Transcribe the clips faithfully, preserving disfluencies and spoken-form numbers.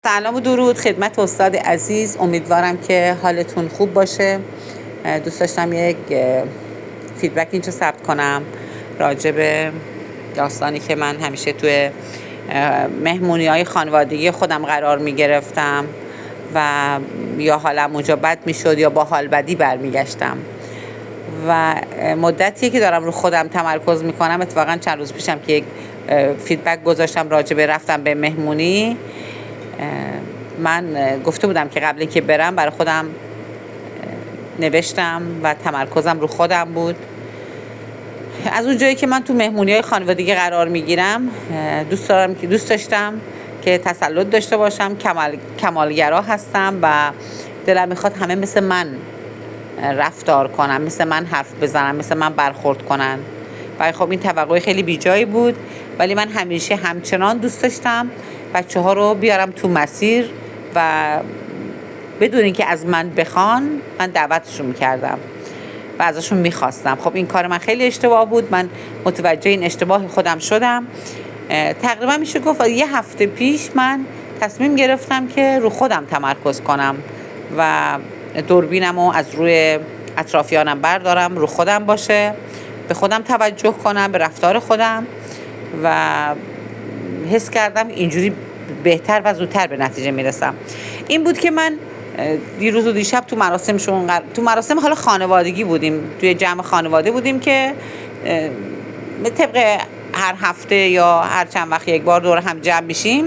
سلام و درود خدمت استاد عزیز. امیدوارم که حالتون خوب باشه. دوست داشتم یک فیدبک اینجا ثبت کنم راجع به داستانی که من همیشه توی مهمونی های خانوادگی خودم قرار می گرفتم و یا حالم اونجا بد می شد یا با حال بدی برمیگشتم و مدتیه که دارم رو خودم تمرکز می کنم. اتفاقا چند روز پیشم که یک فیدبک گذاشتم راجع به رفتم به مهمونی. من گفته بودم که قبل اینکه برم برای خودم نوشتم و تمرکزم رو خودم بود. از اون جایی که من تو مهمونی‌های خانوادگی قرار میگیرم دوست دارم که دوست داشتم که تسلط داشته باشم. کمال کمالگرا هستم و دلم میخواد همه مثل من رفتار کنن، مثل من حرف بزنن، مثل من برخورد کنن. و خب این توقع خیلی بیجایی بود، ولی من همیشه همچنان دوست داشتم بچه ها رو بیارم تو مسیر و بدون اینکه از من بخوان من دعوتشون میکردم و ازشون میخواستم. خب این کار من خیلی اشتباه بود. من متوجه این اشتباه خودم شدم. تقریبا میشه گفت یه هفته پیش من تصمیم گرفتم که رو خودم تمرکز کنم و دوربینم رو از روی اطرافیانم بردارم، رو خودم باشه، به خودم توجه کنم، به رفتار خودم و حس کردم اینجوری بهتر و زودتر به نتیجه میرسم. این بود که من دیروز و دیشب تو مراسمشون قر... تو مراسم حالا خانوادگی بودیم، توی جمع خانواده بودیم که طبق هر هفته یا هر چند وقت یک بار دور هم جمع میشیم.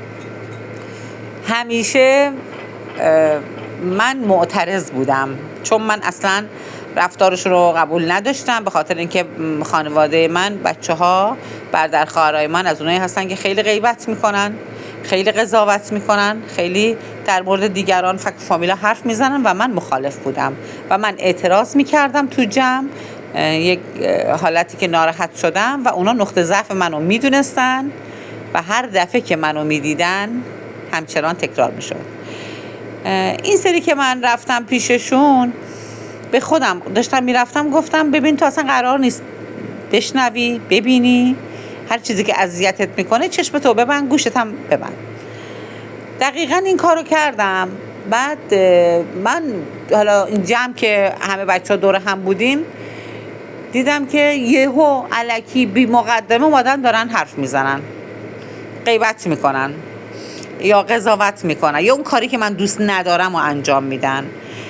همیشه من معترض بودم چون من اصلا رفتارش رو قبول نداشتم، به خاطر اینکه خانواده من بچه ها برادر خواهرای من از اونایی هستن که خیلی غیبت میکنن، خیلی قضاوت میکنن، خیلی در مورد دیگران فک فامیلا حرف میزنن و من مخالف بودم و من اعتراض میکردم تو جمع. یک حالتی که ناراحت شدم و اونا نقطه ضعف منو میدونستن و هر دفعه که منو میدیدن همچنان تکرار میشد. این سری که من رفتم پیششون به خودم داشتم میرفتم گفتم ببین تو اصلا قرار نیست بشنوی، ببینی، هر چیزی که اذیتت میکنه چشمتو ببند، گوشت هم ببند. دقیقاً این کارو کردم. بعد من حالا این جمع که همه بچه‌ها دور هم بودیم دیدم که یهو الکی بی مقدمه اومدن دارن حرف میزنن، غیبت میکنن یا قضاوت میکنن یا اون کاری که من دوست ندارم و انجام میدن.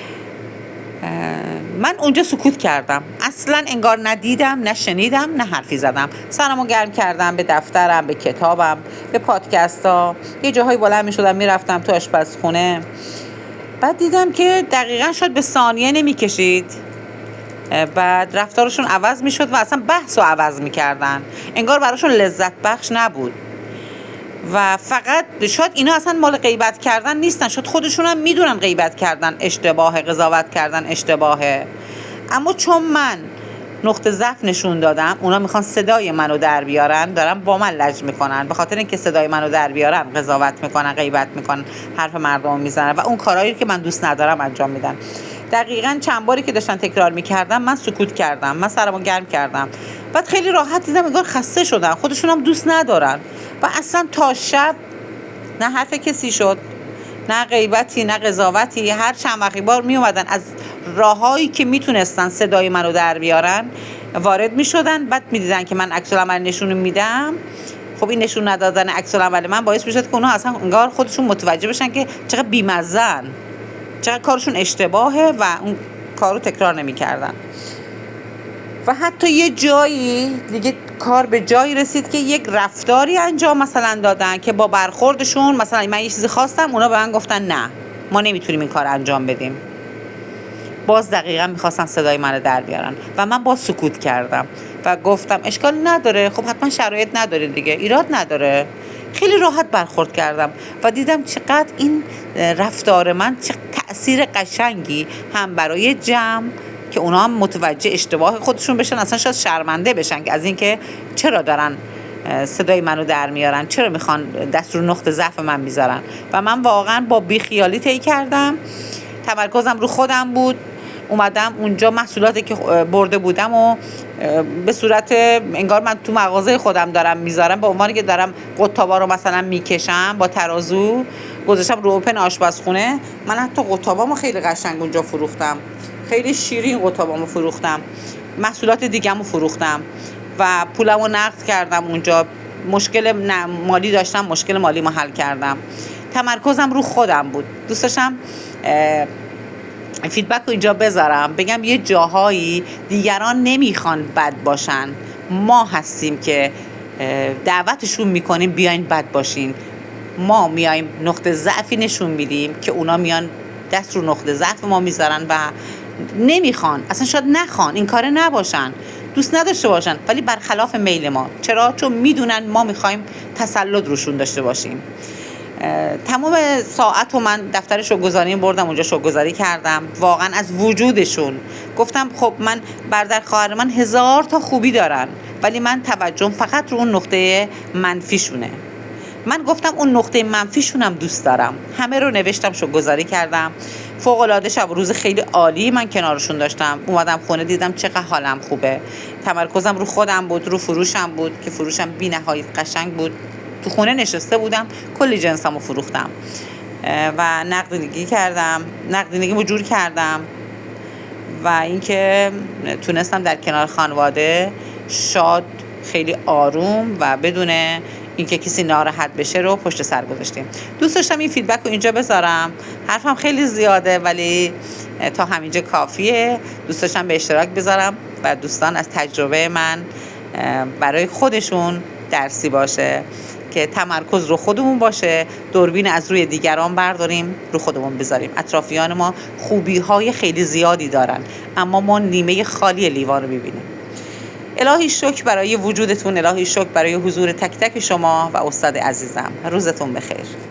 من اونجا سکوت کردم، اصلا انگار ندیدم، نشنیدم، نه حرفی زدم. سرمو گرم کردم به دفترم، به کتابم، به پادکست ها. یه جاهای بلند میشدم میرفتم تو آشپزخونه. بعد دیدم که دقیقا شاید به ثانیه نمیکشید بعد رفتارشون عوض میشد و اصلا بحث رو عوض میکردن، انگار براشون لذت بخش نبود و فقط شاید اینا اصلا مال غیبت کردن نیستن، شاید خودشون هم میدونن غیبت کردن اشتباهه، قضاوت کردن اشتباهه، اما چون من نقطه ضعف نشون دادم اونا میخوان صدای منو در بیارن، دارن با من لج میکنن. به خاطر اینکه صدای منو در بیارن قضاوت میکنن، غیبت میکنن، حرف مردم میزنن و اون کارهایی که من دوست ندارم انجام میدن. دقیقاً چند باری که داشتن تکرار میکردم من سکوت کردم، من سرمو گرم کردم. بعد خیلی راحت دیدم انگار خسته شدن، خودشون هم دوست ندارن و اصلا تا شب نه حرف کسی شد، نه غیبتی، نه قضاوتی. هر چند وقتی بار می اومدن از راههایی که میتونستن صدای منو در بیارن وارد میشدن. بعد میدیدن که من عکس العمل نشون میدم. خب این نشون ندادن عکس العمل من باعث میشد که اونها اصلا انگار خودشون متوجه بشن که چقدر بی‌مزه‌ن، چقدر کارشون اشتباهه و اون کارو تکرار نمیکردن. و حتی یه جایی دیگه کار به جایی رسید که یک رفتاری انجام مثلا دادن که با برخوردشون، مثلا من یه چیزی خواستم اونا به من گفتن نه ما نمیتونیم این کار انجام بدیم، باز دقیقا میخواستن صدای منو در بیارن و من باز سکوت کردم و گفتم اشکال نداره، خب حتما شرایط نداره دیگه، ایراد نداره. خیلی راحت برخورد کردم و دیدم چقدر این رفتار من چه تأثیر قشنگی هم برای جمع که اونا هم متوجه اشتباه خودشون بشن، اصلا شاید شرمنده بشن که از اینکه چرا دارن صدای منو در میارن، چرا میخوان دست رو نقطه ضعف من میذارن. و من واقعا با بیخیالی طی کردم، تمرکزم رو خودم بود. اومدم اونجا محصولاتی که برده بودم و به صورت انگار من تو مغازه خودم دارم میذارم، به عنوانی که دارم قطابا رو مثلا میکشم با ترازو گذاشتم رو اوپن آشپزخونه. من حتی قطابامو خیلی قشنگ اونجا فروختم، خیلی شیرین قطابامو فروختم، محصولات دیگه‌مو فروختم و پولمو نقد کردم اونجا. مشکل مالی داشتم، مشکل مالی ما حل کردم. تمرکزم رو خودم بود. دوست داشتم فیدبک رو اینجا بذارم، بگم یه جاهایی دیگران نمیخوان بد باشن، ما هستیم که دعوتشون میکنیم بیاین بد باشین. ما میایم نقطه ضعفی نشون میدیم که اونا میان دست رو نقطه ضعف ما میذارن و نمیخوان، اصلا شاید نخوان، این کاره نباشن، دوست نداشته باشن، ولی برخلاف میل ما. چرا؟ چون میدونن ما میخوایم تسلط روشون داشته باشیم. تمام ساعت رو من دفتر شوگذاری بردم اونجا، شوگذاری کردم. واقعا از وجودشون گفتم خب من برادر خواهر من هزار تا خوبی دارن، ولی من توجهم فقط رو اون نقطه منفیشونه. من گفتم اون نقطه منفیشونم دوست دارم. همه رو نوشتم، شوگذاری کردم. فوق العاده شب روز خیلی عالی من کنارشون داشتم. اومدم خونه دیدم چقدر حالم خوبه. تمرکزم رو خودم بود، رو فروشم بود که فروشم بی‌نهایت قشنگ بود. تو خونه نشسته بودم، کلی جنسامو فروختم و نقدینگی کردم، نقدینگیمو جور کردم و اینکه تونستم در کنار خانواده شاد، خیلی آروم و بدون اینکه کسی ناراحت بشه رو پشت سر گذاشتیم. دوست داشتم این فیدبک رو اینجا بذارم. حرفم خیلی زیاده ولی تا همینجا کافیه. دوست داشتم به اشتراک بذارم و دوستان از تجربه من برای خودشون درسی باشه که تمرکز رو خودمون باشه، دوربین از روی دیگران برداریم رو خودمون بذاریم. اطرافیان ما خوبی های خیلی زیادی دارن اما ما نیمه خالی لیوان رو ببینیم. الهی شکر برای وجودتون، الهی شکر برای حضور تک تک شما و استاد عزیزم. روزتون بخیر.